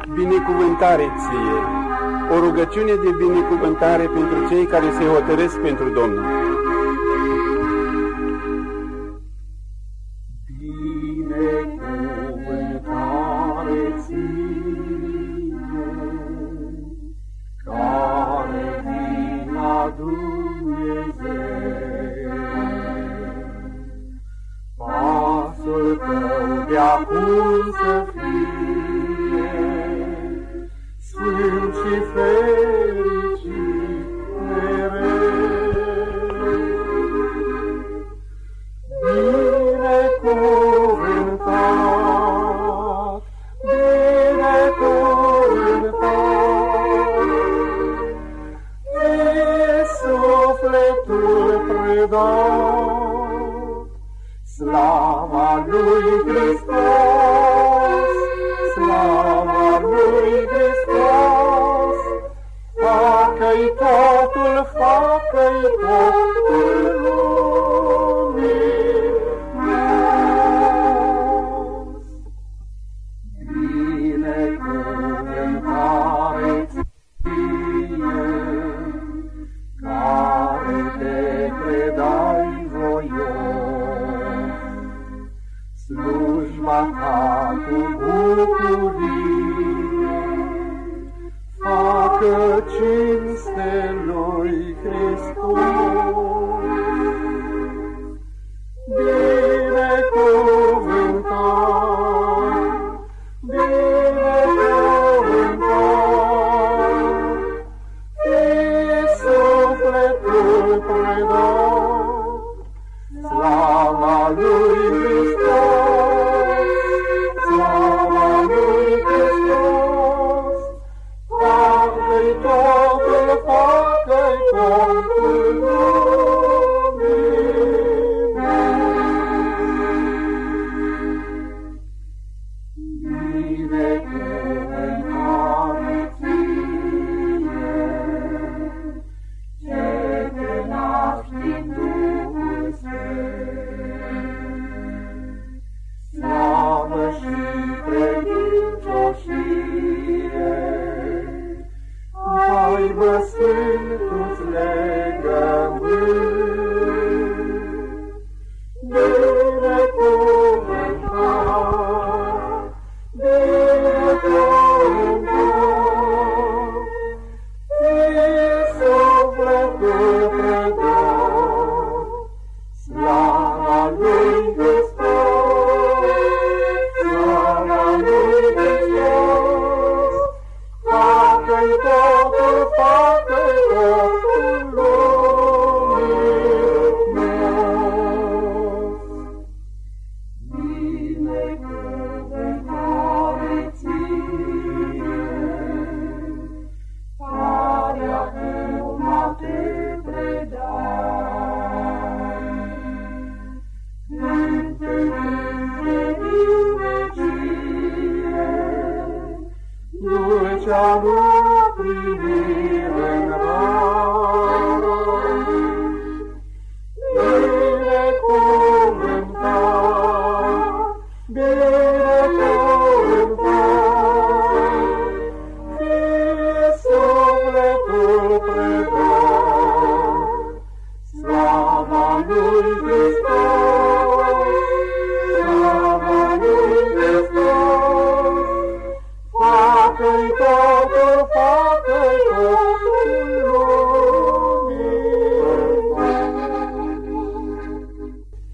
Binecuvântare ție, o rugăciune de binecuvântare pentru cei care se hotărăsc pentru Domnul. Binecuvântare ție, care vin la Dumnezeu. Pasul tău de-acum să fie sfânt și fericit mereu. Binecuvântat, binecuvântat, fie sufletul predat, slava lui Hristos, slava lui Hristos, facă-i totul, facă-i totul luminos. Binecuvântare ție, care te predai voios, slujba ta cu bucurie, facă cinste lui Hristos. Binecuvântat, binecuvântat, fie sufletul predat, slava lui Hristos, slava lui Hristos, facă-i totul, facă-i totul luminos. Binecuvântare ție, ce te naști din Duhul Sfânt, slavă și credincioșie, aibă sfântul-ți legământ. Binecuvântat, binecuvântat, fie sufletul predat, slava lui Hristos, slava lui Hristos, facă-i totul, facă-i totul luminos. Binecuvântare ție, care acum te predai, întâlnind din vecie, dulcea lui primire în rai. Binecuvântat, binecuvântat, fie sufletul predat, slava lui Hristos, slava lui Hristos, facă-i totul, facă-i totul luminos.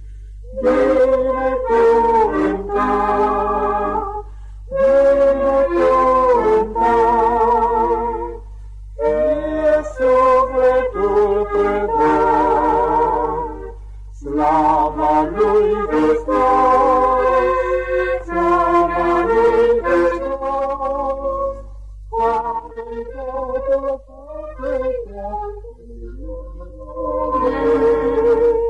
Binecuvântat, binecuvântat, fie sufletul predat, slava lui Hristos, slava lui Hristos, facă-i totul, facă-i totul luminos.